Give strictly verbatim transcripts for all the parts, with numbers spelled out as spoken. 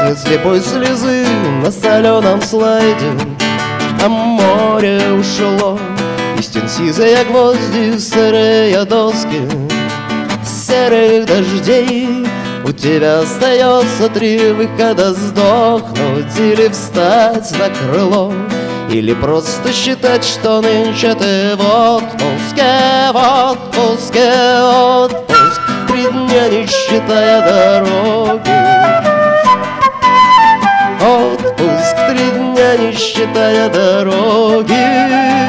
Цвет слепой слезы на соленом слайде, а море ушло. Из стен сизые гвозди, сырые доски серых дождей. У тебя остается три выхода: сдохнуть или встать на крыло, или просто считать, что нынче ты в отпуске, в отпуске, отпуск. Три дня не считая дороги, отпуск. Три дня не считая дороги.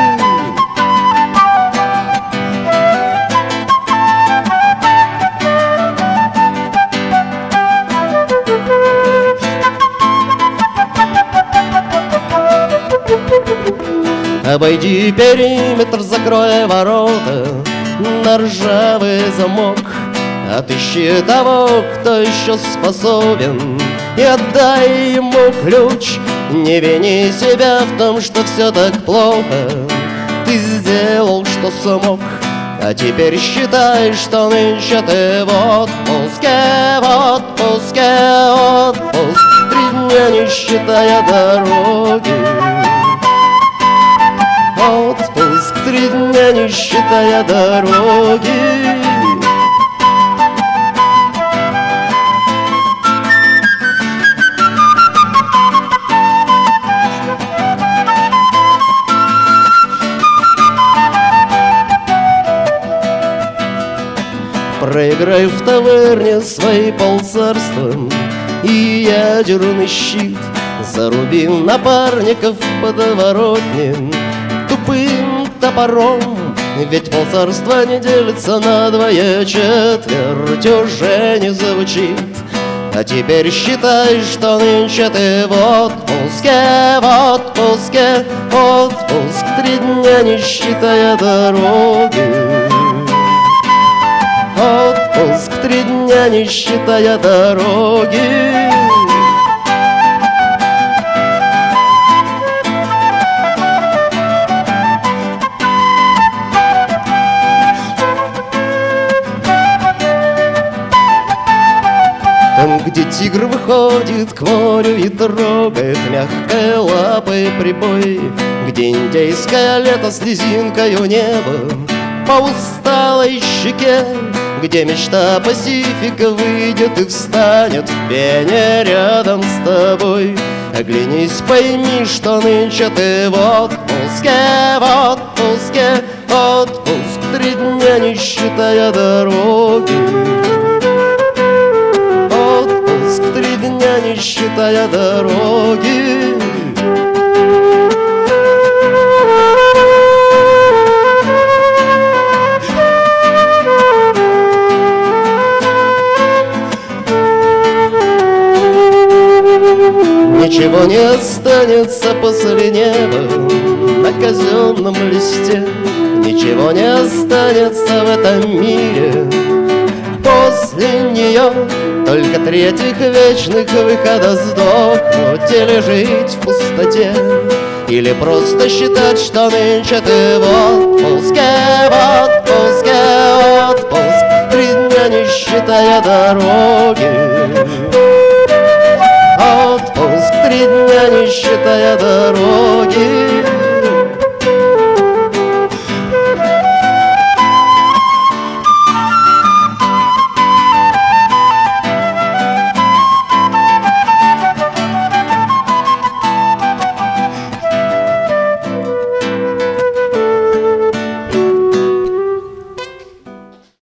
Обойди периметр, закрой ворота на ржавый замок. Отыщи того, кто еще способен, и отдай ему ключ. Не вини себя в том, что все так плохо. Ты сделал, что смог, а теперь считай, что нынче ты в отпуске, в отпуске, отпуск. Три дня не считая дороги, отпуск. Три дня не считая дороги. Проиграй в таверне свои полцарства и ядерный щит. Заруби напарников подворотни тупым топором. Ведь полцарства не делится на двое, четверть уже не звучит. А теперь считай, что нынче ты в отпуске, в отпуске, отпуск. Три дня не считая дороги, отпуск. Три дня не считая дороги. Там, где тигр выходит к морю и трогает мягкой лапой прибой, где индейское лето слезинкою неба по усталой щеке, где мечта Пасифика выйдет и встанет в пене рядом с тобой. Оглянись, пойми, что нынче ты в отпуске, в отпуске, отпуск. Три дня не считая дороги, отпуск. Три дня не считая дороги. Ничего не останется после неба на казенном листе. Ничего не останется в этом мире после нее. Только три этих вечных выхода: сдохнуть или жить в пустоте, или просто считать, что нынче ты в отпуске, в отпуске, отпуск. Три дня не считая дорог.